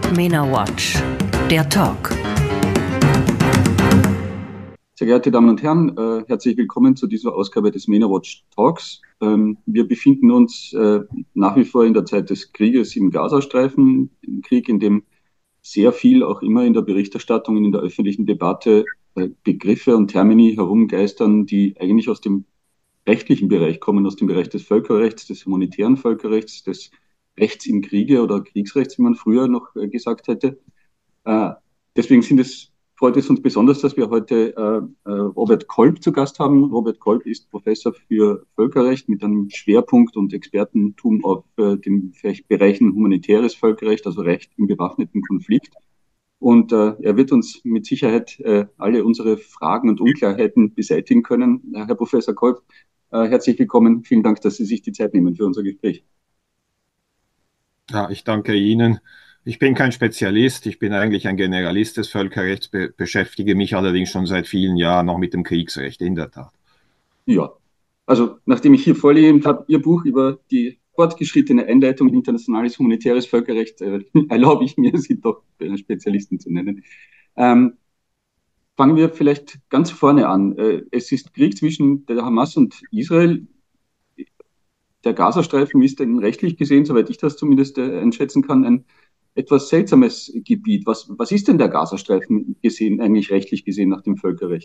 MENA Watch, der Talk. Sehr geehrte Damen und Herren, herzlich willkommen zu dieser Ausgabe des MENA Watch Talks. Wir befinden uns nach wie vor in der Zeit des Krieges im Gazastreifen, ein Krieg, in dem sehr viel auch immer in der Berichterstattung und in der öffentlichen Debatte Begriffe und Termini herumgeistern, die eigentlich aus dem rechtlichen Bereich kommen, aus dem Bereich des Völkerrechts, des humanitären Völkerrechts, des Rechts im Kriege oder Kriegsrechts, wie man früher noch gesagt hätte. Äh, Deswegen freut es uns besonders, dass wir heute Robert Kolb zu Gast haben. Robert Kolb ist Professor für Völkerrecht mit einem Schwerpunkt und Expertentum auf den Bereichen humanitäres Völkerrecht, also Recht im bewaffneten Konflikt. Und er wird uns mit Sicherheit alle unsere Fragen und Unklarheiten beseitigen können. Herr Professor Kolb, herzlich willkommen. Vielen Dank, dass Sie sich die Zeit nehmen für unser Gespräch. Ja, ich danke Ihnen. Ich bin kein Spezialist, ich bin eigentlich ein Generalist des Völkerrechts, beschäftige mich allerdings schon seit vielen Jahren noch mit dem Kriegsrecht, in der Tat. Ja, also nachdem ich hier vorliegend habe, Ihr Buch über die fortgeschrittene Einleitung in internationales humanitäres Völkerrecht, erlaube ich mir, Sie doch Spezialisten zu nennen. Fangen wir vielleicht ganz vorne an. Es ist Krieg zwischen der Hamas und Israel. Der Gazastreifen ist ein rechtlich gesehen, soweit ich das zumindest einschätzen kann, ein etwas seltsames Gebiet. Was ist denn der Gazastreifen gesehen, eigentlich rechtlich gesehen nach dem Völkerrecht?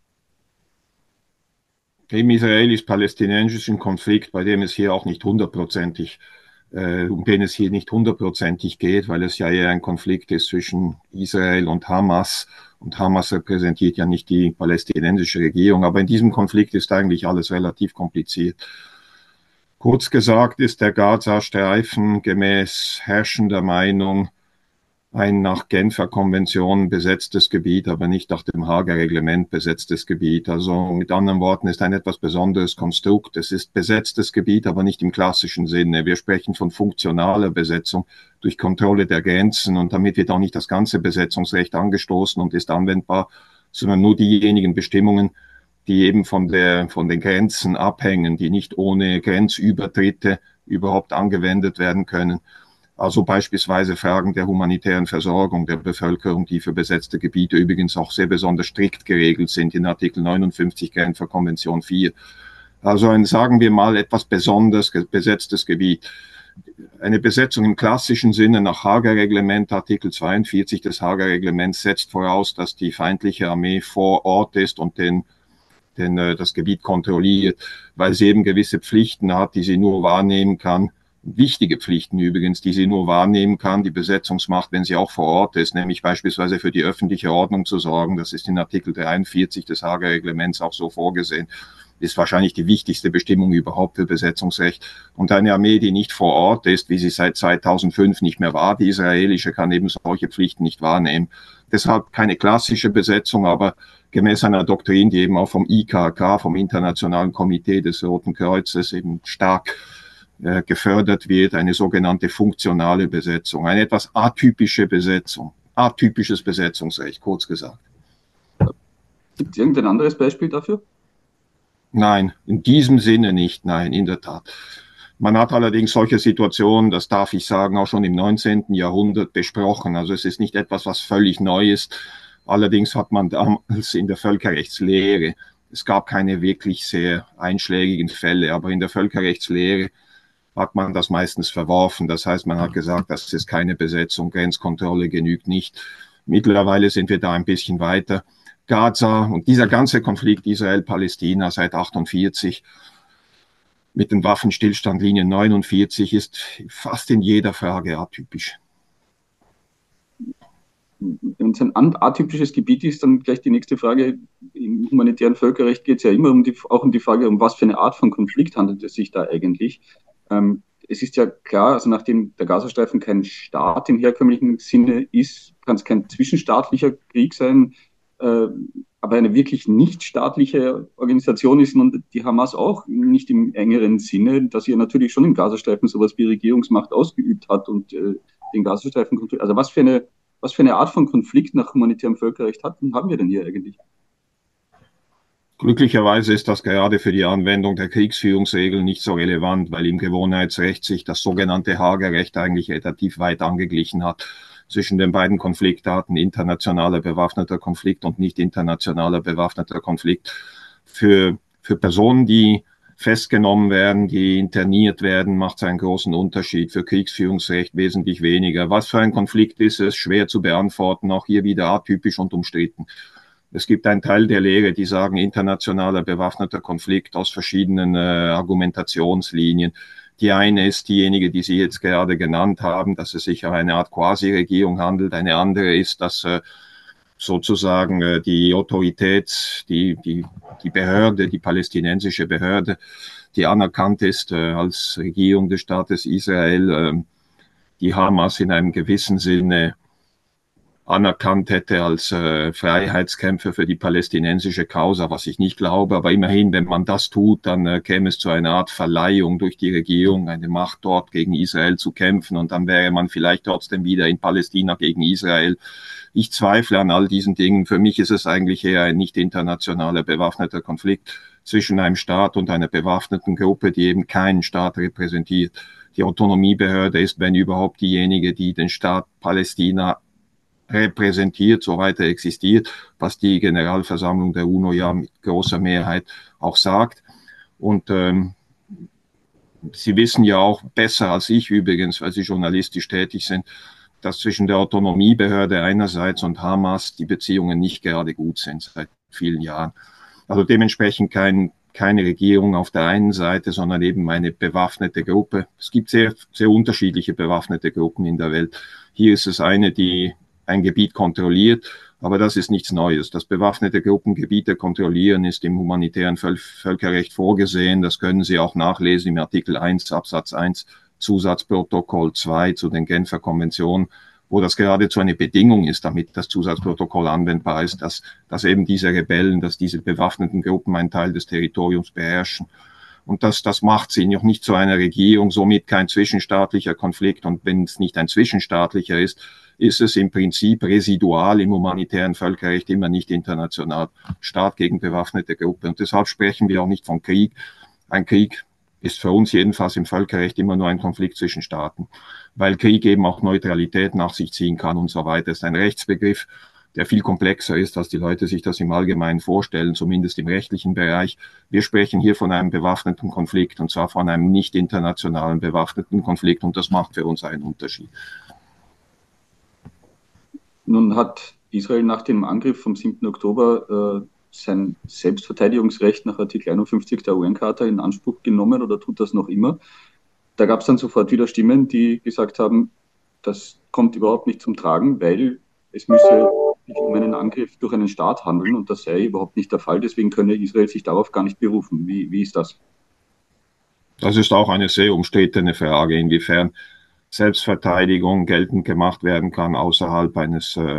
Im israelisch-palästinensischen Konflikt, bei dem es hier auch nicht hundertprozentig, um den es hier nicht hundertprozentig geht, weil es ja eher ein Konflikt ist zwischen Israel und Hamas. Und Hamas repräsentiert ja nicht die palästinensische Regierung. Aber in diesem Konflikt ist eigentlich alles relativ kompliziert. Kurz gesagt ist der Gazastreifen gemäß herrschender Meinung ein nach Genfer Konvention besetztes Gebiet, aber nicht nach dem Haager Reglement besetztes Gebiet. Also mit anderen Worten ist ein etwas besonderes Konstrukt. Es ist besetztes Gebiet, aber nicht im klassischen Sinne. Wir sprechen von funktionaler Besetzung durch Kontrolle der Grenzen, und damit wird auch nicht das ganze Besetzungsrecht angestoßen und ist anwendbar, sondern nur diejenigen Bestimmungen, die eben von den Grenzen abhängen, die nicht ohne Grenzübertritte überhaupt angewendet werden können. Also beispielsweise Fragen der humanitären Versorgung der Bevölkerung, die für besetzte Gebiete übrigens auch sehr besonders strikt geregelt sind in Artikel 59 Genfer Konvention 4. Also ein, sagen wir mal, etwas besonders besetztes Gebiet. Eine Besetzung im klassischen Sinne nach Haager Reglement, Artikel 42 des Haager Reglements, setzt voraus, dass die feindliche Armee vor Ort ist und das Gebiet kontrolliert, weil sie eben gewisse Pflichten hat, die sie nur wahrnehmen kann. Wichtige Pflichten übrigens, die sie nur wahrnehmen kann, die Besetzungsmacht, wenn sie auch vor Ort ist, nämlich beispielsweise für die öffentliche Ordnung zu sorgen. Das ist in Artikel 43 des Haager Reglements auch so vorgesehen. Ist wahrscheinlich die wichtigste Bestimmung überhaupt für Besetzungsrecht. Und eine Armee, die nicht vor Ort ist, wie sie seit 2005 nicht mehr war, die israelische, kann eben solche Pflichten nicht wahrnehmen. Deshalb keine klassische Besetzung, aber gemäß einer Doktrin, die eben auch vom IKK, vom Internationalen Komitee des Roten Kreuzes, eben stark gefördert wird, eine sogenannte funktionale Besetzung, eine etwas atypische Besetzung, atypisches Besetzungsrecht, kurz gesagt. Gibt es irgendein anderes Beispiel dafür? Nein, in diesem Sinne nicht, nein, in der Tat. Man hat allerdings solche Situationen, das darf ich sagen, auch schon im 19. Jahrhundert besprochen. Also es ist nicht etwas, was völlig neu ist. Allerdings hat man damals in der Völkerrechtslehre, es gab keine wirklich sehr einschlägigen Fälle, aber in der Völkerrechtslehre hat man das meistens verworfen. Das heißt, man hat gesagt, das ist keine Besetzung, Grenzkontrolle genügt nicht. Mittlerweile sind wir da ein bisschen weiter. Gaza und dieser ganze Konflikt Israel-Palästina seit 48 mit den Waffenstillstandlinien 49 ist fast in jeder Frage atypisch. Wenn es ein atypisches Gebiet ist, dann gleich die nächste Frage. Im humanitären Völkerrecht geht es ja immer auch um die Frage, um was für eine Art von Konflikt handelt es sich da eigentlich. Es ist ja klar, also nachdem der Gazastreifen kein Staat im herkömmlichen Sinne ist, kann es kein zwischenstaatlicher Krieg sein, aber eine wirklich nicht staatliche Organisation ist und die Hamas auch nicht im engeren Sinne, dass sie natürlich schon im Gazastreifen sowas wie Regierungsmacht ausgeübt hat und den Gazastreifen kontrolliert. Also was für eine Art von Konflikt nach humanitärem Völkerrecht haben wir denn hier eigentlich? Glücklicherweise ist das gerade für die Anwendung der Kriegsführungsregeln nicht so relevant, weil im Gewohnheitsrecht sich das sogenannte Haager Recht eigentlich relativ weit angeglichen hat zwischen den beiden Konfliktarten, internationaler bewaffneter Konflikt und nicht internationaler bewaffneter Konflikt. Für Personen, die festgenommen werden, die interniert werden, macht es einen großen Unterschied. Für Kriegsführungsrecht wesentlich weniger. Was für ein Konflikt ist es? Schwer zu beantworten, auch hier wieder atypisch und umstritten. Es gibt einen Teil der Lehre, die sagen, internationaler bewaffneter Konflikt aus verschiedenen Argumentationslinien. Die eine ist diejenige, die Sie jetzt gerade genannt haben, dass es sich um eine Art Quasi-Regierung handelt. Eine andere ist, dass sozusagen die Autorität, die Behörde, die palästinensische Behörde, die anerkannt ist als Regierung des Staates Israel, die Hamas in einem gewissen Sinne anerkannt hätte als Freiheitskämpfer für die palästinensische Causa, was ich nicht glaube. Aber immerhin, wenn man das tut, dann käme es zu einer Art Verleihung durch die Regierung, eine Macht dort gegen Israel zu kämpfen. Und dann wäre man vielleicht trotzdem wieder in Palästina gegen Israel. Ich zweifle an all diesen Dingen. Für mich ist es eigentlich eher ein nicht internationaler bewaffneter Konflikt zwischen einem Staat und einer bewaffneten Gruppe, die eben keinen Staat repräsentiert. Die Autonomiebehörde ist, wenn überhaupt, diejenige, die den Staat Palästina repräsentiert, soweit er existiert, was die Generalversammlung der UNO ja mit großer Mehrheit auch sagt. Und Sie wissen ja auch besser als ich übrigens, weil Sie journalistisch tätig sind, dass zwischen der Autonomiebehörde einerseits und Hamas die Beziehungen nicht gerade gut sind seit vielen Jahren. Also dementsprechend keine Regierung auf der einen Seite, sondern eben eine bewaffnete Gruppe. Es gibt sehr, sehr unterschiedliche bewaffnete Gruppen in der Welt. Hier ist es eine, die ein Gebiet kontrolliert, aber das ist nichts Neues. Das bewaffnete Gruppengebiete kontrollieren ist im humanitären Völkerrecht vorgesehen. Das können Sie auch nachlesen im Artikel 1 Absatz 1 Zusatzprotokoll 2 zu den Genfer Konventionen, wo das geradezu eine Bedingung ist, damit das Zusatzprotokoll anwendbar ist, dass eben diese Rebellen, dass diese bewaffneten Gruppen einen Teil des Territoriums beherrschen. Und das macht sie noch nicht zu einer Regierung, somit kein zwischenstaatlicher Konflikt. Und wenn es nicht ein zwischenstaatlicher ist, ist es im Prinzip residual im humanitären Völkerrecht immer nicht international. Staat gegen bewaffnete Gruppe. Und deshalb sprechen wir auch nicht von Krieg. Ein Krieg ist für uns jedenfalls im Völkerrecht immer nur ein Konflikt zwischen Staaten, weil Krieg eben auch Neutralität nach sich ziehen kann und so weiter. Es ist ein Rechtsbegriff, der viel komplexer ist, als die Leute sich das im Allgemeinen vorstellen, zumindest im rechtlichen Bereich. Wir sprechen hier von einem bewaffneten Konflikt, und zwar von einem nicht internationalen bewaffneten Konflikt, und das macht für uns einen Unterschied. Nun hat Israel nach dem Angriff vom 7. Oktober sein Selbstverteidigungsrecht nach Artikel 51 der UN-Charta in Anspruch genommen oder tut das noch immer. Da gab es dann sofort wieder Stimmen, die gesagt haben, das kommt überhaupt nicht zum Tragen, weil es müsse sich um einen Angriff durch einen Staat handeln und das sei überhaupt nicht der Fall. Deswegen könne Israel sich darauf gar nicht berufen. Wie ist das? Das ist auch eine sehr umstrittene Frage, inwiefern Selbstverteidigung geltend gemacht werden kann außerhalb einer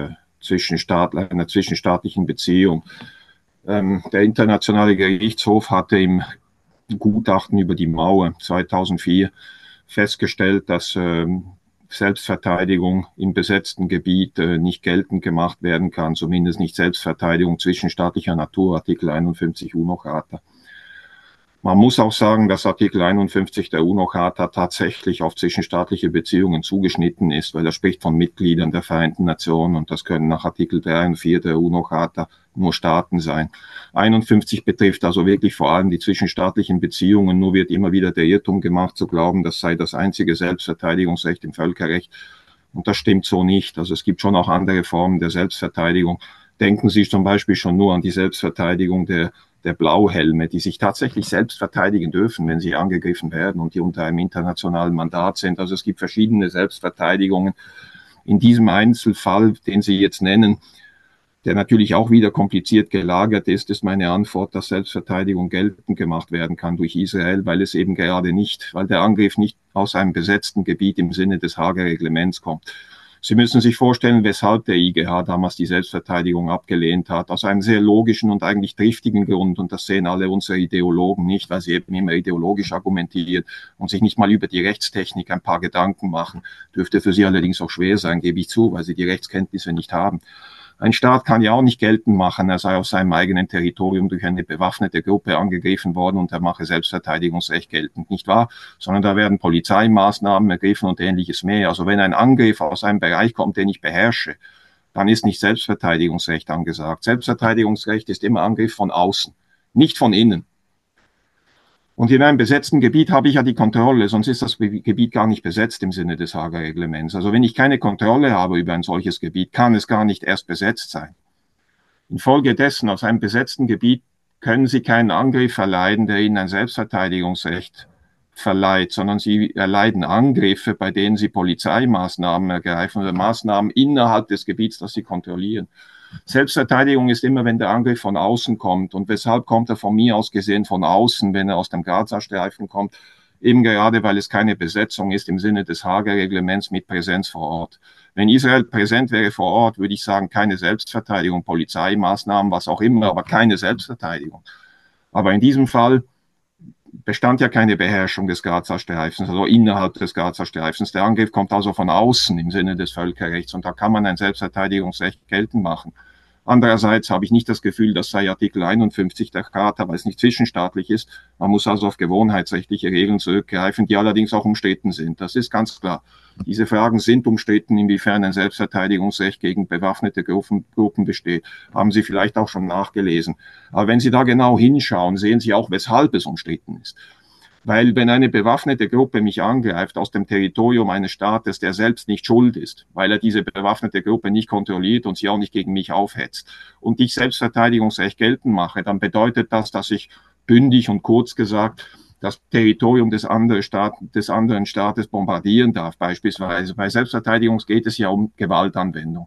zwischenstaatlichen Beziehung. Der Internationale Gerichtshof hatte im Gutachten über die Mauer 2004 festgestellt, dass Selbstverteidigung im besetzten Gebiet nicht geltend gemacht werden kann, zumindest nicht Selbstverteidigung zwischenstaatlicher Natur, Artikel 51 UNO-Charta. Man muss auch sagen, dass Artikel 51 der UNO-Charta tatsächlich auf zwischenstaatliche Beziehungen zugeschnitten ist, weil er spricht von Mitgliedern der Vereinten Nationen und das können nach Artikel 3 und 4 der UNO-Charta nur Staaten sein. 51 betrifft also wirklich vor allem die zwischenstaatlichen Beziehungen, nur wird immer wieder der Irrtum gemacht zu glauben, das sei das einzige Selbstverteidigungsrecht im Völkerrecht. Und das stimmt so nicht. Also es gibt schon auch andere Formen der Selbstverteidigung. Denken Sie zum Beispiel schon nur an die Selbstverteidigung der Blauhelme, die sich tatsächlich selbst verteidigen dürfen, wenn sie angegriffen werden und die unter einem internationalen Mandat sind. Also es gibt verschiedene Selbstverteidigungen. In diesem Einzelfall, den Sie jetzt nennen, der natürlich auch wieder kompliziert gelagert ist meine Antwort, dass Selbstverteidigung geltend gemacht werden kann durch Israel, weil es eben gerade nicht, weil der Angriff nicht aus einem besetzten Gebiet im Sinne des Haager Reglements kommt. Sie müssen sich vorstellen, weshalb der IGH damals die Selbstverteidigung abgelehnt hat. Aus einem sehr logischen und eigentlich triftigen Grund. Und das sehen alle unsere Ideologen nicht, weil sie eben immer ideologisch argumentieren und sich nicht mal über die Rechtstechnik ein paar Gedanken machen. Dürfte für sie allerdings auch schwer sein, gebe ich zu, weil sie die Rechtskenntnisse nicht haben. Ein Staat kann ja auch nicht geltend machen, er sei auf seinem eigenen Territorium durch eine bewaffnete Gruppe angegriffen worden und er mache Selbstverteidigungsrecht geltend, nicht wahr? Sondern da werden Polizeimaßnahmen ergriffen und ähnliches mehr. Also wenn ein Angriff aus einem Bereich kommt, den ich beherrsche, dann ist nicht Selbstverteidigungsrecht angesagt. Selbstverteidigungsrecht ist immer Angriff von außen, nicht von innen. Und in einem besetzten Gebiet habe ich ja die Kontrolle, sonst ist das Gebiet gar nicht besetzt im Sinne des Haager Reglements. Also wenn ich keine Kontrolle habe über ein solches Gebiet, kann es gar nicht erst besetzt sein. Infolgedessen, aus einem besetzten Gebiet können Sie keinen Angriff erleiden, der Ihnen ein Selbstverteidigungsrecht verleiht, sondern Sie erleiden Angriffe, bei denen Sie Polizeimaßnahmen ergreifen oder Maßnahmen innerhalb des Gebiets, das Sie kontrollieren. Selbstverteidigung ist immer, wenn der Angriff von außen kommt. Und weshalb kommt er von mir aus gesehen von außen, wenn er aus dem Gazastreifen kommt? Eben gerade, weil es keine Besetzung ist im Sinne des Haager Reglements mit Präsenz vor Ort. Wenn Israel präsent wäre vor Ort, würde ich sagen, keine Selbstverteidigung, Polizeimaßnahmen, was auch immer, aber keine Selbstverteidigung. Aber in diesem Fall bestand ja keine Beherrschung des Gazastreifens, also innerhalb des Gazastreifens. Der Angriff kommt also von außen im Sinne des Völkerrechts und da kann man ein Selbstverteidigungsrecht geltend machen. Andererseits habe ich nicht das Gefühl, das sei Artikel 51 der Charta, weil es nicht zwischenstaatlich ist. Man muss also auf gewohnheitsrechtliche Regeln zurückgreifen, die allerdings auch umstritten sind. Das ist ganz klar. Diese Fragen sind umstritten, inwiefern ein Selbstverteidigungsrecht gegen bewaffnete Gruppen besteht. Haben Sie vielleicht auch schon nachgelesen. Aber wenn Sie da genau hinschauen, sehen Sie auch, weshalb es umstritten ist. Weil wenn eine bewaffnete Gruppe mich angreift aus dem Territorium eines Staates, der selbst nicht schuld ist, weil er diese bewaffnete Gruppe nicht kontrolliert und sie auch nicht gegen mich aufhetzt und ich Selbstverteidigungsrecht geltend mache, dann bedeutet das, dass ich bündig und kurz gesagt das Territorium des anderen Staates bombardieren darf, beispielsweise. Bei Selbstverteidigung geht es ja um Gewaltanwendung.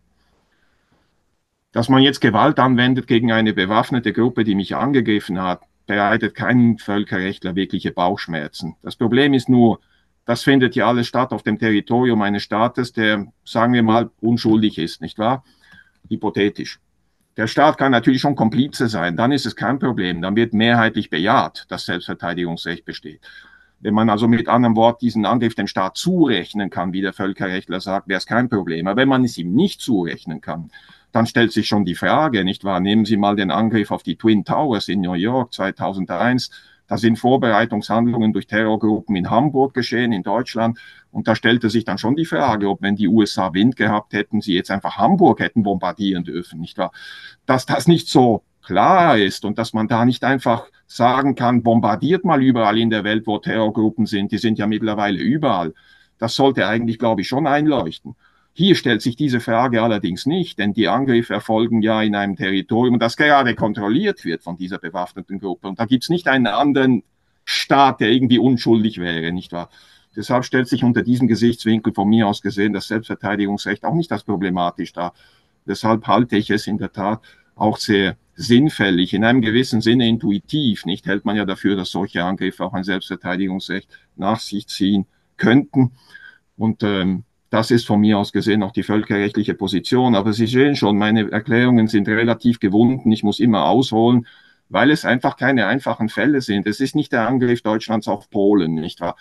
Dass man jetzt Gewalt anwendet gegen eine bewaffnete Gruppe, die mich angegriffen hat, bereitet keinem Völkerrechtler wirkliche Bauchschmerzen. Das Problem ist nur, das findet ja alles statt auf dem Territorium eines Staates, der, sagen wir mal, unschuldig ist, nicht wahr? Hypothetisch. Der Staat kann natürlich schon Komplize sein, dann ist es kein Problem, dann wird mehrheitlich bejaht, dass Selbstverteidigungsrecht besteht. Wenn man also mit anderem Wort diesen Angriff dem Staat zurechnen kann, wie der Völkerrechtler sagt, wäre es kein Problem. Aber wenn man es ihm nicht zurechnen kann, dann stellt sich schon die Frage, nicht wahr? Nehmen Sie mal den Angriff auf die Twin Towers in New York 2001. Da sind Vorbereitungshandlungen durch Terrorgruppen in Hamburg geschehen, in Deutschland. Und da stellte sich dann schon die Frage, ob, wenn die USA Wind gehabt hätten, sie jetzt einfach Hamburg hätten bombardieren dürfen, nicht wahr? Dass das nicht so klar ist und dass man da nicht einfach sagen kann, bombardiert mal überall in der Welt, wo Terrorgruppen sind. Die sind ja mittlerweile überall. Das sollte eigentlich, glaube ich, schon einleuchten. Hier stellt sich diese Frage allerdings nicht, denn die Angriffe erfolgen ja in einem Territorium, das gerade kontrolliert wird von dieser bewaffneten Gruppe. Und da gibt es nicht einen anderen Staat, der irgendwie unschuldig wäre, nicht wahr? Deshalb stellt sich unter diesem Gesichtswinkel von mir aus gesehen das Selbstverteidigungsrecht auch nicht als problematisch dar. Deshalb halte ich es in der Tat auch sehr sinnfällig, in einem gewissen Sinne intuitiv, nicht? Hält man ja dafür, dass solche Angriffe auch ein Selbstverteidigungsrecht nach sich ziehen könnten. Und das ist von mir aus gesehen auch die völkerrechtliche Position. Aber Sie sehen schon, meine Erklärungen sind relativ gewunden. Ich muss immer ausholen, weil es einfach keine einfachen Fälle sind. Es ist nicht der Angriff Deutschlands auf Polen, nicht wahr?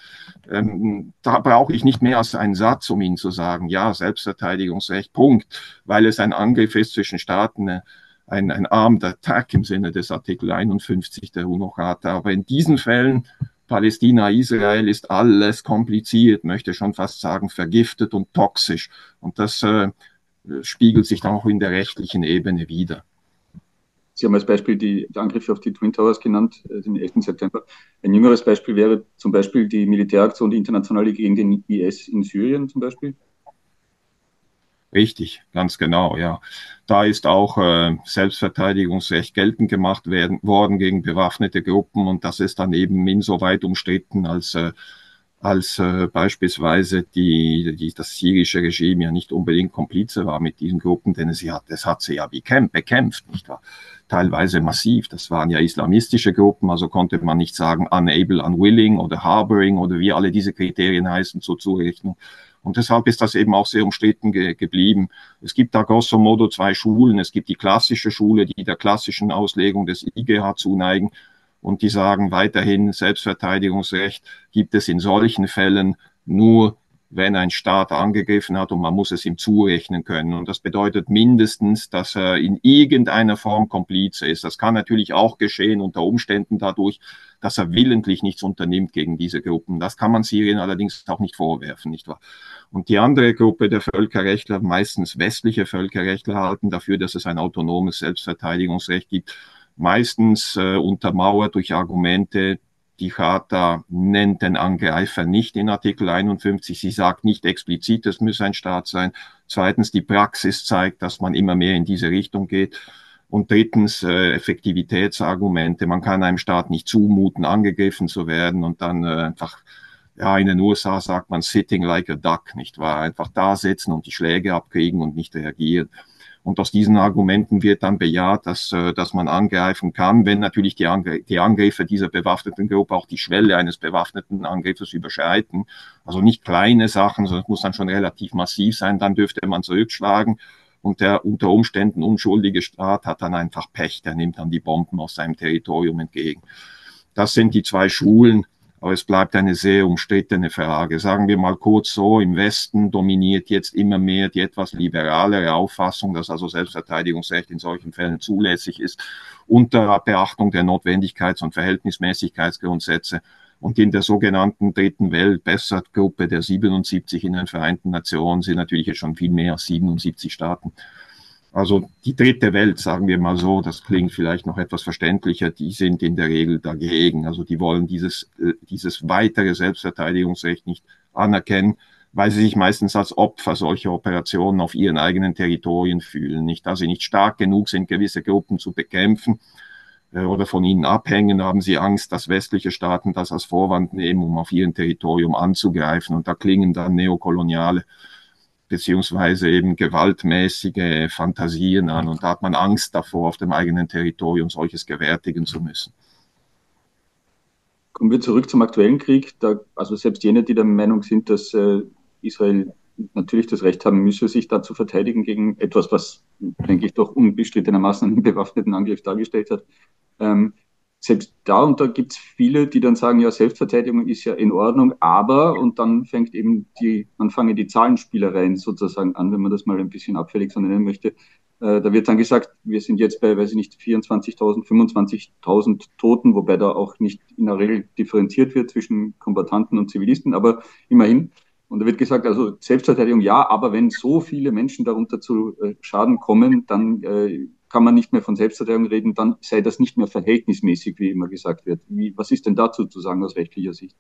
Da brauche ich nicht mehr als einen Satz, um Ihnen zu sagen, ja, Selbstverteidigungsrecht, Punkt, weil es ein Angriff ist zwischen Staaten, ein Armed Attack im Sinne des Artikel 51 der UNO-Charta. Aber in diesen Fällen Palästina, Israel ist alles kompliziert, möchte schon fast sagen vergiftet und toxisch. Und das spiegelt sich dann auch in der rechtlichen Ebene wider. Sie haben als Beispiel die Angriffe auf die Twin Towers genannt, den 11. September. Ein jüngeres Beispiel wäre zum Beispiel die Militäraktion, die internationale gegen den IS in Syrien zum Beispiel. Richtig, ganz genau, ja. Da ist auch Selbstverteidigungsrecht geltend gemacht worden gegen bewaffnete Gruppen und das ist dann eben insoweit umstritten, als beispielsweise das syrische Regime ja nicht unbedingt Komplize war mit diesen Gruppen, denn es hat sie ja bekämpft, nicht wahr? Teilweise massiv. Das waren ja islamistische Gruppen, also konnte man nicht sagen unable, unwilling oder harboring oder wie alle diese Kriterien heißen zur Zurechnung. Und deshalb ist das eben auch sehr umstritten geblieben. Es gibt da grosso modo zwei Schulen. Es gibt die klassische Schule, die der klassischen Auslegung des IGH zuneigen. Und die sagen weiterhin, Selbstverteidigungsrecht gibt es in solchen Fällen nur, wenn ein Staat angegriffen hat, und man muss es ihm zurechnen können. Und das bedeutet mindestens, dass er in irgendeiner Form Komplize ist. Das kann natürlich auch geschehen unter Umständen dadurch, dass er willentlich nichts unternimmt gegen diese Gruppen. Das kann man Syrien allerdings auch nicht vorwerfen, nicht wahr? Und die andere Gruppe der Völkerrechtler, meistens westliche Völkerrechtler, halten dafür, dass es ein autonomes Selbstverteidigungsrecht gibt, meistens untermauert durch Argumente. Die Charta nennt den Angreifer nicht in Artikel 51. Sie sagt nicht explizit, es müsse ein Staat sein. Zweitens, die Praxis zeigt, dass man immer mehr in diese Richtung geht. Und drittens, Effektivitätsargumente. Man kann einem Staat nicht zumuten, angegriffen zu werden und dann einfach, ja, in den USA sagt man sitting like a duck, nicht wahr? Einfach da sitzen und die Schläge abkriegen und nicht reagieren. Und aus diesen Argumenten wird dann bejaht, dass man angreifen kann, wenn natürlich die Angriffe dieser bewaffneten Gruppe auch die Schwelle eines bewaffneten Angriffes überschreiten. Also nicht kleine Sachen, sondern es muss dann schon relativ massiv sein, dann dürfte man zurückschlagen. Und der unter Umständen unschuldige Staat hat dann einfach Pech, der nimmt dann die Bomben aus seinem Territorium entgegen. Das sind die zwei Schulen. Aber es bleibt eine sehr umstrittene Frage. Sagen wir mal kurz so, im Westen dominiert jetzt immer mehr die etwas liberalere Auffassung, dass also Selbstverteidigungsrecht in solchen Fällen zulässig ist, unter Beachtung der Notwendigkeits- und Verhältnismäßigkeitsgrundsätze. Und in der sogenannten Dritten Welt, Bessert-Gruppe der 77 in den Vereinten Nationen, sind natürlich jetzt schon viel mehr als 77 Staaten. Also die dritte Welt, sagen wir mal so, das klingt vielleicht noch etwas verständlicher, die sind in der Regel dagegen. Also die wollen dieses weitere Selbstverteidigungsrecht nicht anerkennen, weil sie sich meistens als Opfer solcher Operationen auf ihren eigenen Territorien fühlen. Nicht, da sie nicht stark genug sind, gewisse Gruppen zu bekämpfen oder von ihnen abhängen, haben sie Angst, dass westliche Staaten das als Vorwand nehmen, um auf ihrem Territorium anzugreifen. Und da klingen dann neokoloniale beziehungsweise eben gewaltmäßige Fantasien an. Und da hat man Angst davor, auf dem eigenen Territorium solches gewärtigen zu müssen. Kommen wir zurück zum aktuellen Krieg. Also selbst jene, die der Meinung sind, dass Israel natürlich das Recht haben müsse, sich da zu verteidigen gegen etwas, was, denke ich, doch unbestrittenermaßen einen bewaffneten Angriff dargestellt hat. Selbst da, und da gibt es viele, die dann sagen, ja, Selbstverteidigung ist ja in Ordnung, aber, und dann fangen die Zahlenspielereien sozusagen an, wenn man das mal ein bisschen abfällig so nennen möchte. Da wird dann gesagt, wir sind jetzt bei, weiß ich nicht, 24.000, 25.000 Toten, wobei da auch nicht in der Regel differenziert wird zwischen Kombattanten und Zivilisten, aber immerhin. Und da wird gesagt, also Selbstverteidigung ja, aber wenn so viele Menschen darunter zu Schaden kommen, dann kann man nicht mehr von Selbstverteidigung reden, dann sei das nicht mehr verhältnismäßig, wie immer gesagt wird. Was ist denn dazu zu sagen aus rechtlicher Sicht?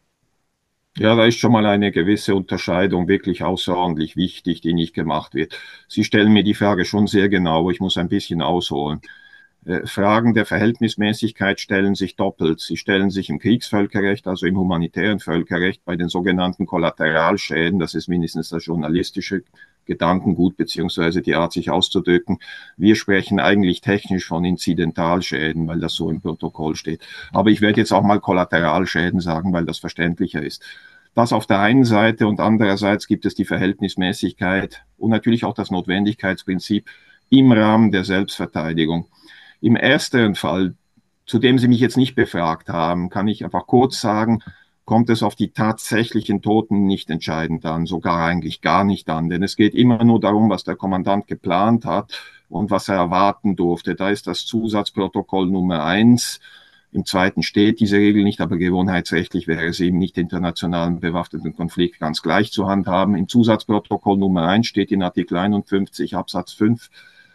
Ja, da ist schon mal eine gewisse Unterscheidung wirklich außerordentlich wichtig, die nicht gemacht wird. Sie stellen mir die Frage schon sehr genau, ich muss ein bisschen ausholen. Fragen der Verhältnismäßigkeit stellen sich doppelt. Sie stellen sich im Kriegsvölkerrecht, also im humanitären Völkerrecht, bei den sogenannten Kollateralschäden. Das ist mindestens das journalistische Gedankengut beziehungsweise die Art, sich auszudrücken. Wir sprechen eigentlich technisch von Inzidentalschäden, weil das so im Protokoll steht. Aber ich werde jetzt auch mal Kollateralschäden sagen, weil das verständlicher ist. Das auf der einen Seite, und andererseits gibt es die Verhältnismäßigkeit und natürlich auch das Notwendigkeitsprinzip im Rahmen der Selbstverteidigung. Im ersteren Fall, zu dem Sie mich jetzt nicht befragt haben, kann ich einfach kurz sagen, kommt es auf die tatsächlichen Toten nicht entscheidend an, sogar eigentlich gar nicht an. Denn es geht immer nur darum, was der Kommandant geplant hat und was er erwarten durfte. Da ist das Zusatzprotokoll Nummer 1. Im zweiten steht diese Regel nicht, aber gewohnheitsrechtlich wäre es eben nicht internationalen bewaffneten Konflikt ganz gleich zu handhaben. Im Zusatzprotokoll Nummer 1 steht in Artikel 51 Absatz 5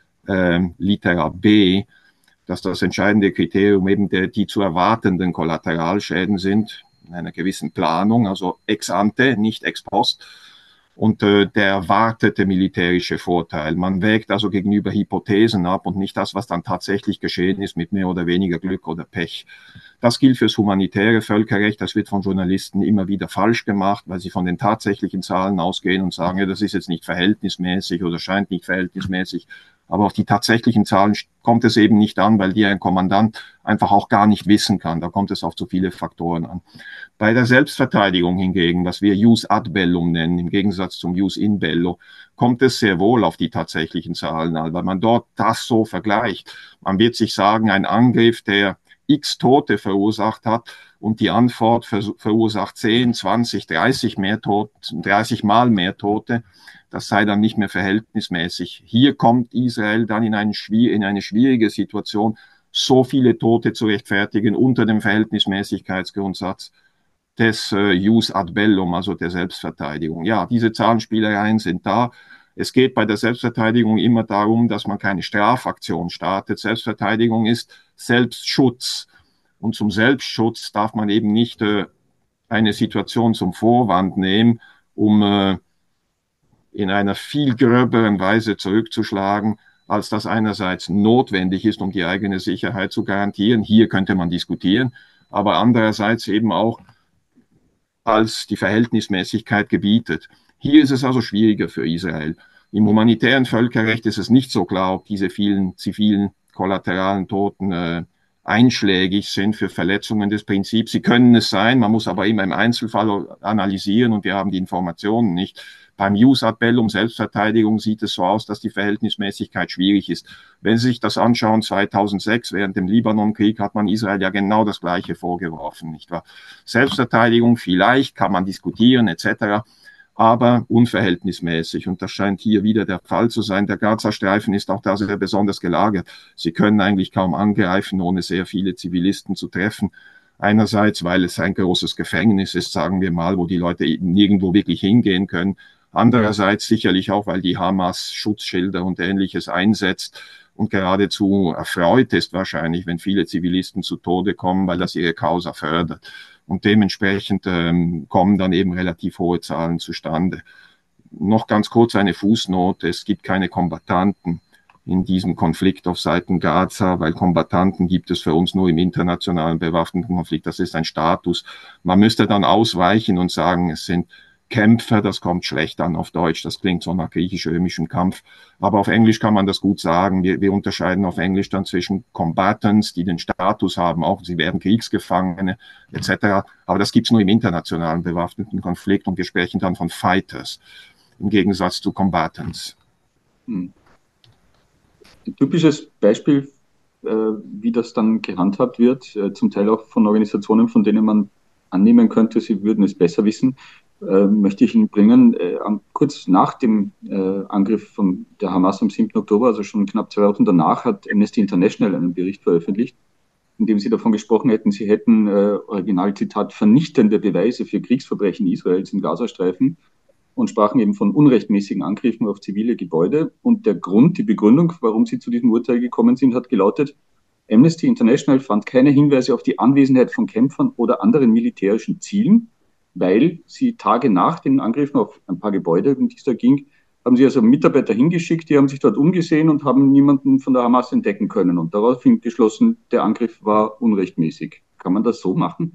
Litera B, dass das entscheidende Kriterium eben die zu erwartenden Kollateralschäden sind, in einer gewissen Planung, also ex ante, nicht ex post, und der erwartete militärische Vorteil. Man wägt also gegenüber Hypothesen ab und nicht das, was dann tatsächlich geschehen ist mit mehr oder weniger Glück oder Pech. Das gilt fürs humanitäre Völkerrecht. Das wird von Journalisten immer wieder falsch gemacht, weil sie von den tatsächlichen Zahlen ausgehen und sagen, ja, das ist jetzt nicht verhältnismäßig oder scheint nicht verhältnismäßig. Aber auf die tatsächlichen Zahlen kommt es eben nicht an, weil die ein Kommandant einfach auch gar nicht wissen kann. Da kommt es auf zu viele Faktoren an. Bei der Selbstverteidigung hingegen, was wir Jus ad bellum nennen, im Gegensatz zum Jus in bello, kommt es sehr wohl auf die tatsächlichen Zahlen an, weil man dort das so vergleicht. Man wird sich sagen, ein Angriff, der x Tote verursacht hat und die Antwort verursacht 10, 20, 30 Mal mehr Tote, das sei dann nicht mehr verhältnismäßig. Hier kommt Israel dann in eine schwierige Situation, so viele Tote zu rechtfertigen unter dem Verhältnismäßigkeitsgrundsatz des Jus ad bellum, also der Selbstverteidigung. Ja, diese Zahlenspielereien sind da. Es geht bei der Selbstverteidigung immer darum, dass man keine Strafaktion startet. Selbstverteidigung ist Selbstschutz. Und zum Selbstschutz darf man eben nicht eine Situation zum Vorwand nehmen, um in einer viel gröberen Weise zurückzuschlagen, als das einerseits notwendig ist, um die eigene Sicherheit zu garantieren. Hier könnte man diskutieren, aber andererseits eben auch als die Verhältnismäßigkeit gebietet. Hier ist es also schwieriger für Israel. Im humanitären Völkerrecht ist es nicht so klar, ob diese vielen zivilen kollateralen Toten einschlägig sind für Verletzungen des Prinzips. Sie können es sein, man muss aber immer im Einzelfall analysieren und wir haben die Informationen nicht. Beim Jus ad bellum Selbstverteidigung sieht es so aus, dass die Verhältnismäßigkeit schwierig ist. Wenn Sie sich das anschauen, 2006 während dem Libanonkrieg hat man Israel ja genau das Gleiche vorgeworfen, nicht wahr? Selbstverteidigung, vielleicht kann man diskutieren etc., aber unverhältnismäßig. Und das scheint hier wieder der Fall zu sein. Der Gazastreifen ist auch da sehr besonders gelagert. Sie können eigentlich kaum angreifen, ohne sehr viele Zivilisten zu treffen. Einerseits, weil es ein großes Gefängnis ist, sagen wir mal, wo die Leute nirgendwo wirklich hingehen können. Andererseits sicherlich auch, weil die Hamas Schutzschilder und Ähnliches einsetzt und geradezu erfreut ist wahrscheinlich, wenn viele Zivilisten zu Tode kommen, weil das ihre Causa fördert. Und dementsprechend kommen dann eben relativ hohe Zahlen zustande. Noch ganz kurz eine Fußnote. Es gibt keine Kombattanten in diesem Konflikt auf Seiten Gaza, weil Kombattanten gibt es für uns nur im internationalen bewaffneten Konflikt. Das ist ein Status. Man müsste dann ausweichen und sagen, es sind Kämpfer, das kommt schlecht an auf Deutsch, das klingt so nach griechisch-römischem Kampf, aber auf Englisch kann man das gut sagen. Wir unterscheiden auf Englisch dann zwischen Combatants, die den Status haben, auch sie werden Kriegsgefangene etc., aber das gibt's nur im internationalen bewaffneten Konflikt und wir sprechen dann von Fighters im Gegensatz zu Combatants. Ein typisches Beispiel, wie das dann gehandhabt wird, zum Teil auch von Organisationen, von denen man annehmen könnte, sie würden es besser wissen, möchte ich Ihnen bringen. Kurz nach dem Angriff von der Hamas am 7. Oktober, also schon knapp 2 Wochen danach, hat Amnesty International einen Bericht veröffentlicht, in dem sie davon gesprochen hätten, sie hätten, Originalzitat, vernichtende Beweise für Kriegsverbrechen Israels im Gazastreifen und sprachen eben von unrechtmäßigen Angriffen auf zivile Gebäude. Und der Grund, die Begründung, warum sie zu diesem Urteil gekommen sind, hat gelautet: Amnesty International fand keine Hinweise auf die Anwesenheit von Kämpfern oder anderen militärischen Zielen, weil sie Tage nach den Angriffen auf ein paar Gebäude, um die es da ging, haben sie also Mitarbeiter hingeschickt, die haben sich dort umgesehen und haben niemanden von der Hamas entdecken können. Und daraufhin geschlossen, der Angriff war unrechtmäßig. Kann man das so machen?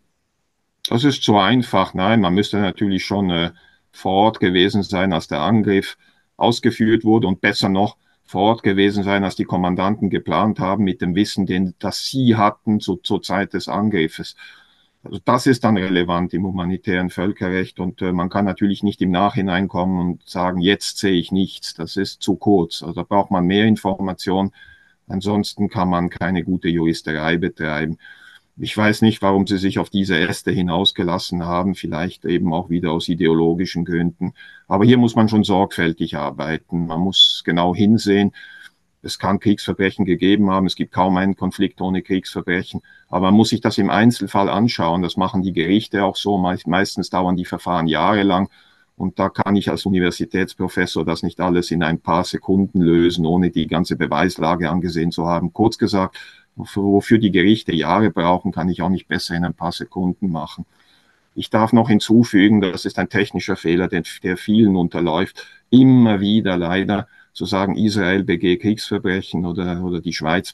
Das ist so einfach. Nein, man müsste natürlich schon vor Ort gewesen sein, als der Angriff ausgeführt wurde und besser noch vor Ort gewesen sein, als die Kommandanten geplant haben, mit dem Wissen, das sie hatten zur Zeit des Angriffes. Also das ist dann relevant im humanitären Völkerrecht und man kann natürlich nicht im Nachhinein kommen und sagen, jetzt sehe ich nichts, das ist zu kurz. Also da braucht man mehr Information, ansonsten kann man keine gute Juristerei betreiben. Ich weiß nicht, warum sie sich auf diese Äste hinausgelassen haben, vielleicht eben auch wieder aus ideologischen Gründen. Aber hier muss man schon sorgfältig arbeiten. Man muss genau hinsehen. Es kann Kriegsverbrechen gegeben haben. Es gibt kaum einen Konflikt ohne Kriegsverbrechen. Aber man muss sich das im Einzelfall anschauen. Das machen die Gerichte auch so. Meistens dauern die Verfahren jahrelang. Und da kann ich als Universitätsprofessor das nicht alles in ein paar Sekunden lösen, ohne die ganze Beweislage angesehen zu haben. Kurz gesagt, wofür die Gerichte Jahre brauchen, kann ich auch nicht besser in ein paar Sekunden machen. Ich darf noch hinzufügen, das ist ein technischer Fehler, der vielen unterläuft, immer wieder leider zu sagen, Israel begehe Kriegsverbrechen oder die Schweiz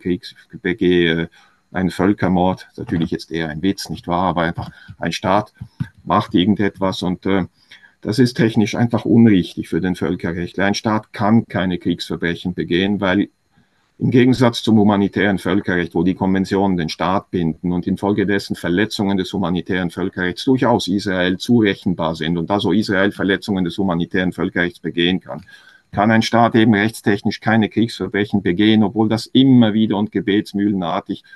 begehe einen Völkermord. Natürlich jetzt eher ein Witz, nicht wahr? Aber einfach ein Staat macht irgendetwas und das ist technisch einfach unrichtig für den Völkerrechtler. Ein Staat kann keine Kriegsverbrechen begehen, weil im Gegensatz zum humanitären Völkerrecht, wo die Konventionen den Staat binden und infolgedessen Verletzungen des humanitären Völkerrechts durchaus Israel zurechenbar sind und also Israel Verletzungen des humanitären Völkerrechts begehen kann ein Staat eben rechtstechnisch keine Kriegsverbrechen begehen, obwohl das immer wieder und gebetsmühlenartig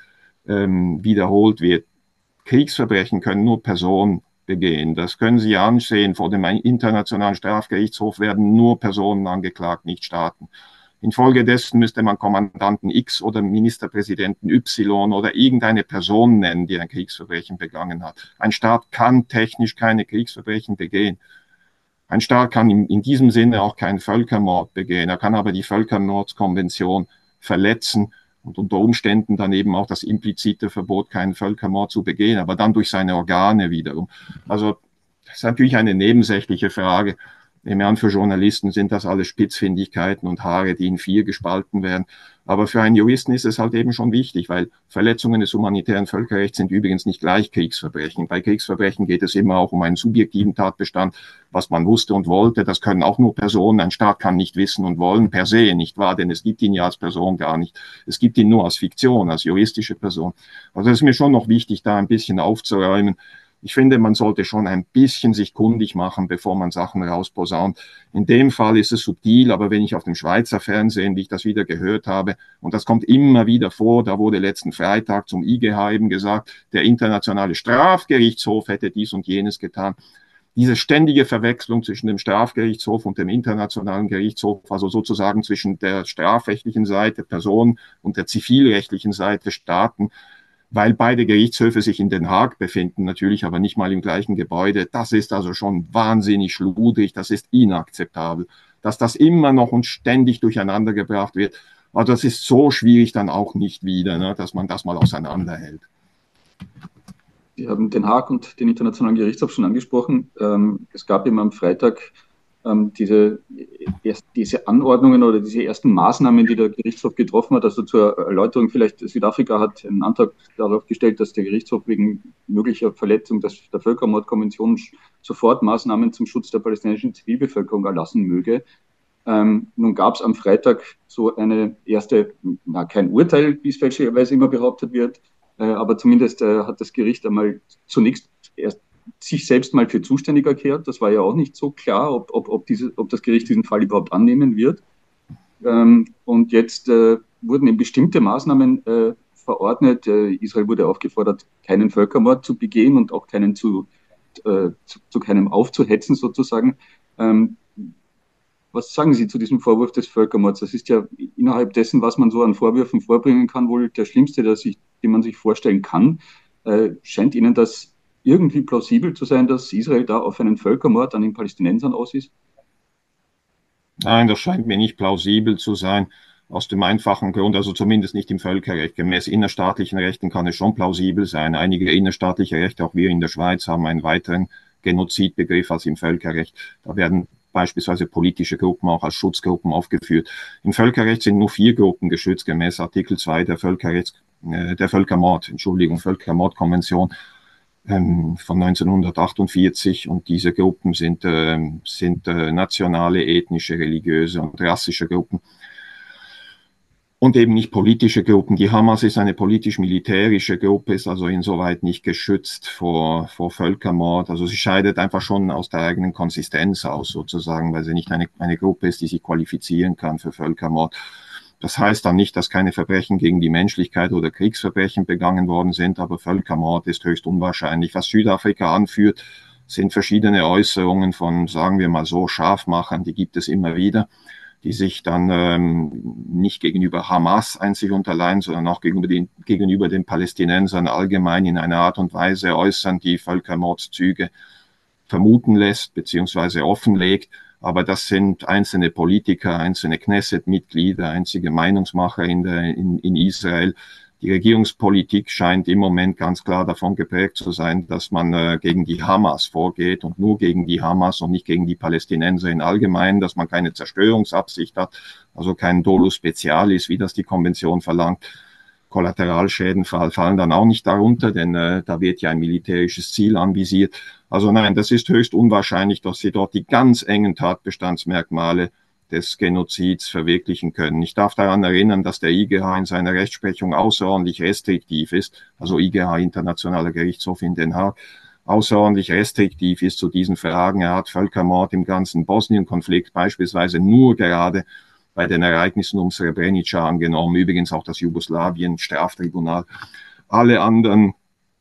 wiederholt wird. Kriegsverbrechen können nur Personen begehen. Das können Sie ansehen. Vor dem Internationalen Strafgerichtshof werden nur Personen angeklagt, nicht Staaten. Infolgedessen müsste man Kommandanten X oder Ministerpräsidenten Y oder irgendeine Person nennen, die ein Kriegsverbrechen begangen hat. Ein Staat kann technisch keine Kriegsverbrechen begehen. Ein Staat kann in diesem Sinne auch keinen Völkermord begehen. Er kann aber die Völkermordskonvention verletzen und unter Umständen dann eben auch das implizite Verbot, keinen Völkermord zu begehen, aber dann durch seine Organe wiederum. Also das ist natürlich eine nebensächliche Frage. Im Ernst, für Journalisten sind das alles Spitzfindigkeiten und Haare, die in 4 gespalten werden. Aber für einen Juristen ist es halt eben schon wichtig, weil Verletzungen des humanitären Völkerrechts sind übrigens nicht gleich Kriegsverbrechen. Bei Kriegsverbrechen geht es immer auch um einen subjektiven Tatbestand, was man wusste und wollte. Das können auch nur Personen. Ein Staat kann nicht wissen und wollen per se, nicht wahr? Denn es gibt ihn ja als Person gar nicht. Es gibt ihn nur als Fiktion, als juristische Person. Also es ist mir schon noch wichtig, da ein bisschen aufzuräumen. Ich finde, man sollte schon ein bisschen sich kundig machen, bevor man Sachen rausposaunt. In dem Fall ist es subtil, aber wenn ich auf dem Schweizer Fernsehen, wie ich das wieder gehört habe, und das kommt immer wieder vor, da wurde letzten Freitag zum IGH eben gesagt, der Internationale Strafgerichtshof hätte dies und jenes getan. Diese ständige Verwechslung zwischen dem Strafgerichtshof und dem Internationalen Gerichtshof, also sozusagen zwischen der strafrechtlichen Seite Personen und der zivilrechtlichen Seite Staaten, weil beide Gerichtshöfe sich in Den Haag befinden, natürlich aber nicht mal im gleichen Gebäude. Das ist also schon wahnsinnig schludrig, das ist inakzeptabel. Dass das immer noch und ständig durcheinander gebracht wird, aber das ist so schwierig dann auch nicht wieder, ne, dass man das mal auseinanderhält. Sie haben Den Haag und den Internationalen Gerichtshof schon angesprochen. Es gab eben am Freitag diese Anordnungen oder diese ersten Maßnahmen, die der Gerichtshof getroffen hat. Also zur Erläuterung vielleicht, Südafrika hat einen Antrag darauf gestellt, dass der Gerichtshof wegen möglicher Verletzung der Völkermordkonvention sofort Maßnahmen zum Schutz der palästinensischen Zivilbevölkerung erlassen möge. Nun gab es am Freitag so eine erste, kein Urteil, wie es fälschlicherweise immer behauptet wird, aber zumindest hat das Gericht einmal zunächst erst sich selbst mal für zuständig erklärt. Das war ja auch nicht so klar, ob das Gericht diesen Fall überhaupt annehmen wird. Und jetzt wurden eben bestimmte Maßnahmen verordnet. Israel wurde aufgefordert, keinen Völkermord zu begehen und auch keinen zu keinem aufzuhetzen sozusagen. Was sagen Sie zu diesem Vorwurf des Völkermords? Das ist ja innerhalb dessen, was man so an Vorwürfen vorbringen kann, wohl der schlimmste, den man sich vorstellen kann. Scheint Ihnen das irgendwie plausibel zu sein, dass Israel da auf einen Völkermord an den Palästinensern aus ist? Nein, das scheint mir nicht plausibel zu sein, aus dem einfachen Grund, also zumindest nicht im Völkerrecht. Gemäß innerstaatlichen Rechten kann es schon plausibel sein. Einige innerstaatliche Rechte, auch wir in der Schweiz, haben einen weiteren Genozidbegriff als im Völkerrecht. Da werden beispielsweise politische Gruppen auch als Schutzgruppen aufgeführt. Im Völkerrecht sind nur 4 Gruppen geschützt, gemäß Artikel 2 der Völkermordkonvention von 1948, und diese Gruppen sind nationale, ethnische, religiöse und rassische Gruppen und eben nicht politische Gruppen. Die Hamas ist eine politisch-militärische Gruppe, ist also insoweit nicht geschützt vor Völkermord. Also sie scheidet einfach schon aus der eigenen Konsistenz aus sozusagen, weil sie nicht eine Gruppe ist, die sich qualifizieren kann für Völkermord. Das heißt dann nicht, dass keine Verbrechen gegen die Menschlichkeit oder Kriegsverbrechen begangen worden sind, aber Völkermord ist höchst unwahrscheinlich. Was Südafrika anführt, sind verschiedene Äußerungen von, sagen wir mal so, Scharfmachern, die gibt es immer wieder, die sich dann nicht gegenüber Hamas einzig und allein, sondern auch gegenüber den Palästinensern allgemein in einer Art und Weise äußern, die Völkermordszüge vermuten lässt bzw. offenlegt. Aber das sind einzelne Politiker, einzelne Knesset-Mitglieder, einzige Meinungsmacher in Israel. Die Regierungspolitik scheint im Moment ganz klar davon geprägt zu sein, dass man gegen die Hamas vorgeht und nur gegen die Hamas und nicht gegen die Palästinenser in allgemein, dass man keine Zerstörungsabsicht hat, also kein Dolus Specialis, wie das die Konvention verlangt. Kollateralschäden fallen dann auch nicht darunter, denn da wird ja ein militärisches Ziel anvisiert. Also nein, das ist höchst unwahrscheinlich, dass sie dort die ganz engen Tatbestandsmerkmale des Genozids verwirklichen können. Ich darf daran erinnern, dass der IGH in seiner Rechtsprechung außerordentlich restriktiv ist, also IGH, Internationaler Gerichtshof in Den Haag, außerordentlich restriktiv ist zu diesen Fragen. Er hat Völkermord im ganzen Bosnien-Konflikt beispielsweise nur gerade bei den Ereignissen um Srebrenica angenommen, übrigens auch das Jugoslawien-Straftribunal. Alle anderen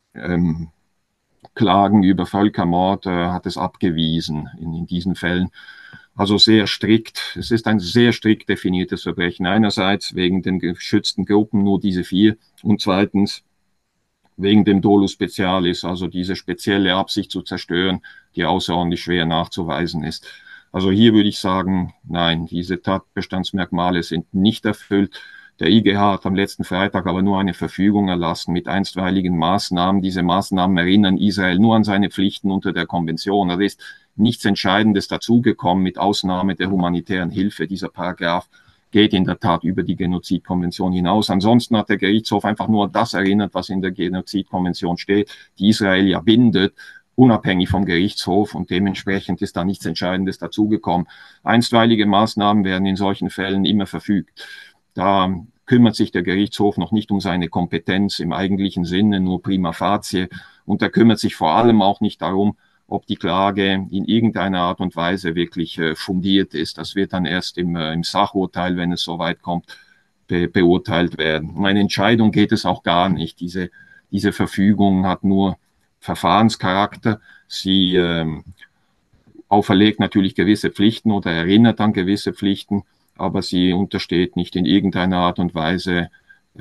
Klagen über Völkermord hat es abgewiesen in diesen Fällen. Also sehr strikt. Es ist ein sehr strikt definiertes Verbrechen. Einerseits wegen den geschützten Gruppen nur diese 4 und zweitens wegen dem Dolus Specialis, also diese spezielle Absicht zu zerstören, die außerordentlich schwer nachzuweisen ist. Also hier würde ich sagen, nein, diese Tatbestandsmerkmale sind nicht erfüllt. Der IGH hat am letzten Freitag aber nur eine Verfügung erlassen mit einstweiligen Maßnahmen. Diese Maßnahmen erinnern Israel nur an seine Pflichten unter der Konvention. Da ist nichts Entscheidendes dazugekommen, mit Ausnahme der humanitären Hilfe. Dieser Paragraph geht in der Tat über die Genozidkonvention hinaus. Ansonsten hat der Gerichtshof einfach nur das erinnert, was in der Genozidkonvention steht, die Israel ja bindet, unabhängig vom Gerichtshof, und dementsprechend ist da nichts Entscheidendes dazugekommen. Einstweilige Maßnahmen werden in solchen Fällen immer verfügt. Da kümmert sich der Gerichtshof noch nicht um seine Kompetenz im eigentlichen Sinne, nur prima facie, und er kümmert sich vor allem auch nicht darum, ob die Klage in irgendeiner Art und Weise wirklich fundiert ist. Das wird dann erst im Sachurteil, wenn es soweit kommt, beurteilt werden. Um eine Entscheidung geht es auch gar nicht. Diese Verfügung hat nur Verfahrenscharakter. Sie auferlegt natürlich gewisse Pflichten oder erinnert an gewisse Pflichten, aber sie untersteht nicht in irgendeiner Art und Weise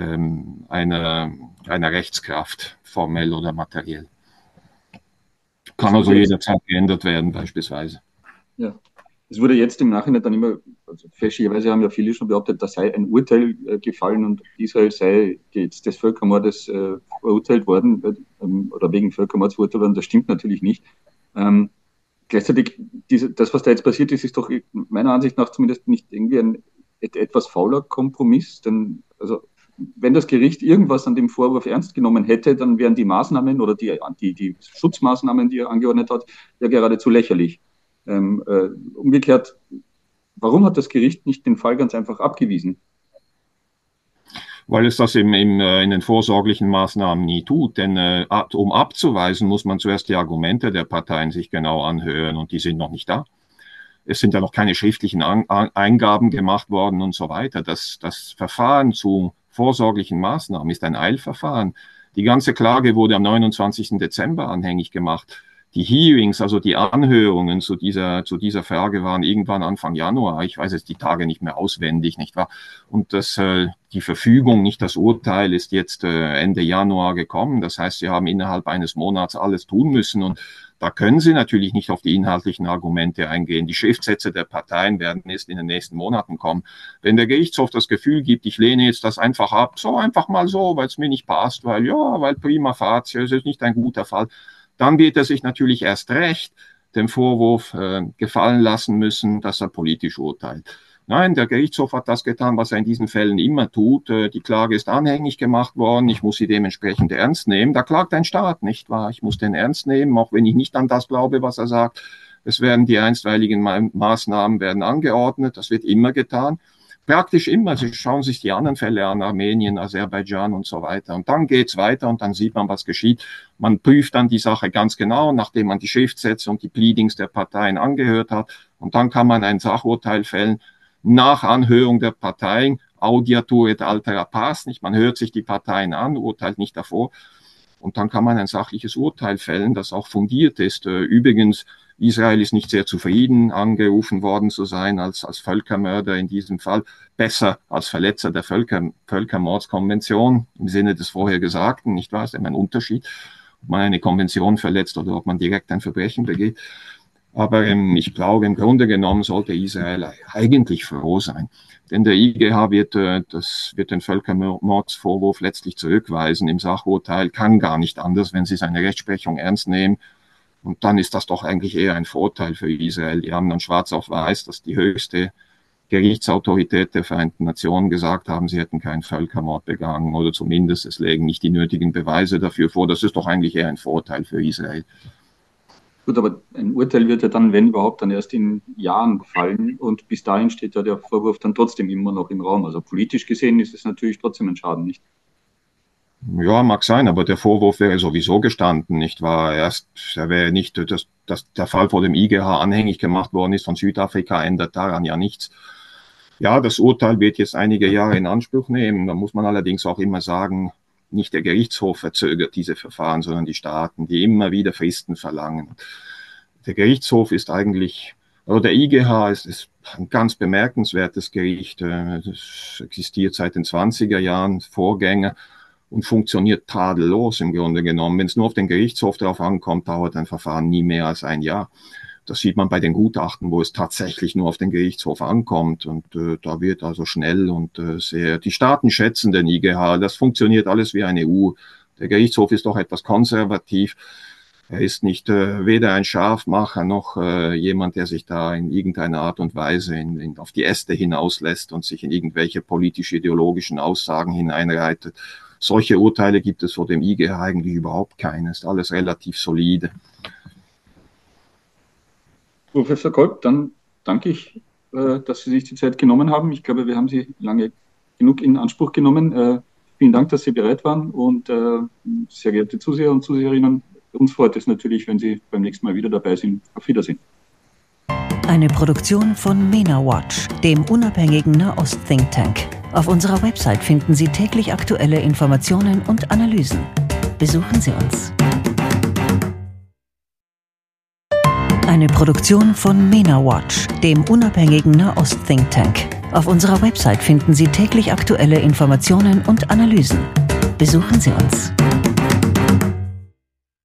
einer Rechtskraft, formell oder materiell. Kann also jederzeit geändert werden, beispielsweise. Ja, es wurde jetzt im Nachhinein dann immer, also fälschlicherweise haben ja viele schon behauptet, da sei ein Urteil gefallen und Israel sei jetzt des Völkermordes verurteilt worden oder wegen Völkermords verurteilt worden. Das stimmt natürlich nicht. Gleichzeitig, das, was da jetzt passiert ist, ist doch meiner Ansicht nach zumindest nicht irgendwie ein etwas fauler Kompromiss, denn also wenn das Gericht irgendwas an dem Vorwurf ernst genommen hätte, dann wären die Maßnahmen oder die Schutzmaßnahmen, die er angeordnet hat, ja geradezu lächerlich. Umgekehrt, warum hat das Gericht nicht den Fall ganz einfach abgewiesen? Weil es das in den vorsorglichen Maßnahmen nie tut. Denn um abzuweisen, muss man zuerst die Argumente der Parteien sich genau anhören, und die sind noch nicht da. Es sind ja noch keine schriftlichen Eingaben gemacht worden und so weiter. Das Verfahren zu vorsorglichen Maßnahmen ist ein Eilverfahren. Die ganze Klage wurde am 29. Dezember anhängig gemacht. Die Hearings, also die Anhörungen zu dieser Frage waren irgendwann Anfang Januar. Ich weiß jetzt die Tage nicht mehr auswendig, nicht wahr? Und die Verfügung, nicht das Urteil, ist jetzt Ende Januar gekommen. Das heißt, sie haben innerhalb eines Monats alles tun müssen, und da können Sie natürlich nicht auf die inhaltlichen Argumente eingehen. Die Schriftsätze der Parteien werden erst in den nächsten Monaten kommen. Wenn der Gerichtshof das Gefühl gibt, ich lehne jetzt das einfach ab, so einfach mal so, weil es mir nicht passt, weil prima facie, es ist nicht ein guter Fall, dann wird er sich natürlich erst recht dem Vorwurf gefallen lassen müssen, dass er politisch urteilt. Nein, der Gerichtshof hat das getan, was er in diesen Fällen immer tut. Die Klage ist anhängig gemacht worden. Ich muss sie dementsprechend ernst nehmen. Da klagt ein Staat, nicht wahr? Ich muss den ernst nehmen, auch wenn ich nicht an das glaube, was er sagt. Es werden die einstweiligen Maßnahmen werden angeordnet. Das wird immer getan. Praktisch immer. Sie schauen sich die anderen Fälle an, Armenien, Aserbaidschan und so weiter. Und dann geht's weiter und dann sieht man, was geschieht. Man prüft dann die Sache ganz genau, nachdem man die Schriftsätze und die Pleadings der Parteien angehört hat. Und dann kann man ein Sachurteil fällen nach Anhörung der Parteien, audiatur et altera pars, nicht? Man hört sich die Parteien an, urteilt nicht davor. Und dann kann man ein sachliches Urteil fällen, das auch fundiert ist. Übrigens, Israel ist nicht sehr zufrieden, angerufen worden zu sein als Völkermörder in diesem Fall. Besser als Verletzer der Völkermordskonvention im Sinne des vorher Gesagten, nicht wahr? Es ist immer ein Unterschied, ob man eine Konvention verletzt oder ob man direkt ein Verbrechen begeht. Aber ich glaube, im Grunde genommen sollte Israel eigentlich froh sein. Denn der IGH wird den Völkermordsvorwurf letztlich zurückweisen im Sachurteil, kann gar nicht anders, wenn sie seine Rechtsprechung ernst nehmen. Und dann ist das doch eigentlich eher ein Vorteil für Israel. Die haben dann schwarz auf weiß, dass die höchste Gerichtsautorität der Vereinten Nationen gesagt haben, sie hätten keinen Völkermord begangen oder zumindest es lägen nicht die nötigen Beweise dafür vor. Das ist doch eigentlich eher ein Vorteil für Israel. Gut, aber ein Urteil wird ja dann, wenn überhaupt, dann erst in Jahren fallen und bis dahin steht ja der Vorwurf dann trotzdem immer noch im Raum. Also politisch gesehen ist es natürlich trotzdem ein Schaden, nicht? Ja, mag sein, aber der Vorwurf wäre sowieso gestanden, nicht wahr? Er wäre nicht, dass der Fall vor dem IGH anhängig gemacht worden ist von Südafrika, ändert daran ja nichts. Ja, das Urteil wird jetzt einige Jahre in Anspruch nehmen. Da muss man allerdings auch immer sagen, nicht der Gerichtshof verzögert diese Verfahren, sondern die Staaten, die immer wieder Fristen verlangen. Der Gerichtshof ist eigentlich, also der IGH ist ein ganz bemerkenswertes Gericht. Es existiert seit den 20er Jahren, Vorgänger, und funktioniert tadellos im Grunde genommen. Wenn es nur auf den Gerichtshof darauf ankommt, dauert ein Verfahren nie mehr als ein Jahr. Das sieht man bei den Gutachten, wo es tatsächlich nur auf den Gerichtshof ankommt. Und da wird also schnell und sehr, die Staaten schätzen den IGH. Das funktioniert alles wie eine Uhr. Der Gerichtshof ist doch etwas konservativ. Er ist nicht weder ein Scharfmacher noch jemand, der sich da in irgendeiner Art und Weise auf die Äste hinauslässt und sich in irgendwelche politisch-ideologischen Aussagen hineinreitet. Solche Urteile gibt es vor dem IGH eigentlich überhaupt keine. Ist alles relativ solide. Professor Kolb, dann danke ich, dass Sie sich die Zeit genommen haben. Ich glaube, wir haben Sie lange genug in Anspruch genommen. Vielen Dank, dass Sie bereit waren und sehr geehrte Zuseher und Zuseherinnen, uns freut es natürlich, wenn Sie beim nächsten Mal wieder dabei sind. Auf Wiedersehen. Eine Produktion von MENA Watch, dem unabhängigen Nahost-Think Tank. Auf unserer Website finden Sie täglich aktuelle Informationen und Analysen. Besuchen Sie uns. Eine Produktion von MENA Watch, dem unabhängigen Nahost-Think Tank. Auf unserer Website finden Sie täglich aktuelle Informationen und Analysen. Besuchen Sie uns.